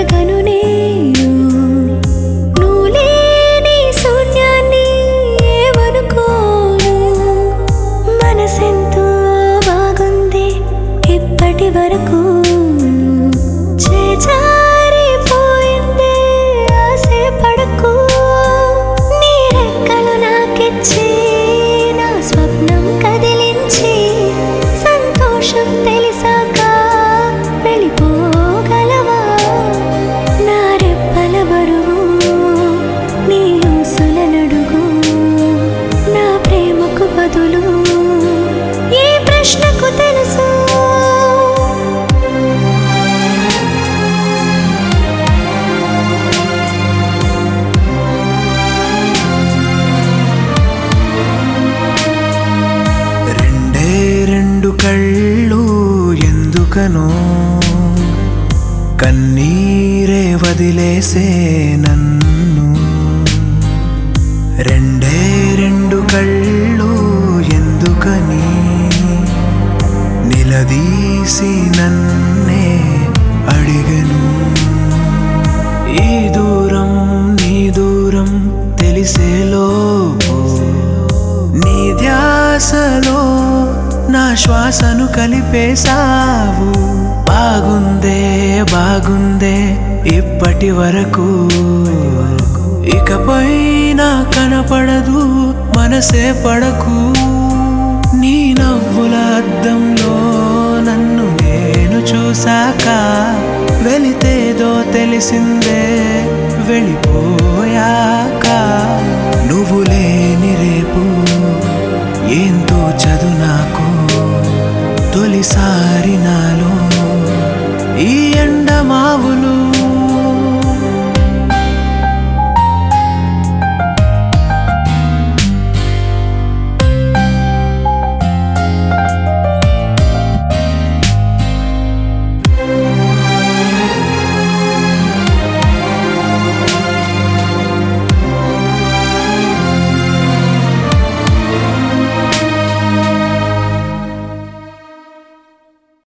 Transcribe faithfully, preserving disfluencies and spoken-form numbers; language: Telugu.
ఎరగను నేను నువ్వు లేని శూన్యాన్ని ఏమనుకోను మనసెంతో బాగుంది ఇప్పటి వరకు చేజారిపోయింది ఆసే పడకు నీ రెక్కలు నాకిచ్చి నా స్వప్నం కదిలించి సంతోషం తెలిసాక వెళ్ళిపోగలవా నా రెప్పల బరువు నీ ఊసుల నడుగు నా ప్రేమకు బదులు ఈ ప్రశ్నకు తెలుసు రెండే రెండు కళ్ళు ఎందుకనో కన్నీరే వదిలేసే నన్ను రెండే రెండు కళ్ళు ఎందుకని నిలదీసి నన్నే అడిగను ఈ దూరం నీ దూరం తెలిసేలోపు నీ ధ్యాసలో నా శ్వాసను కలిపేశావు బాగుందే బాగుందే ఇప్పటి వరకు ఇకపై నా కనపడదు మనసే పడకు నీ నవ్వుల అద్దంలో నన్ను నేను చూశాక వెళితేదో తెలిసిందే వెళ్ళిపోయాక నువ్వు లేని రేపు ఏంతో చదువు నాకు తొలిసారి నాలో ఈ ఎండమావులు